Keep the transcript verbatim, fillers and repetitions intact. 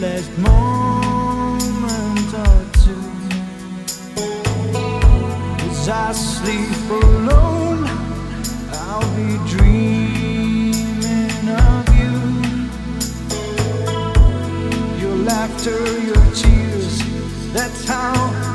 last moment or two. As I sleep alone, I'll be dreaming of you. Your laughter, your tears, that's how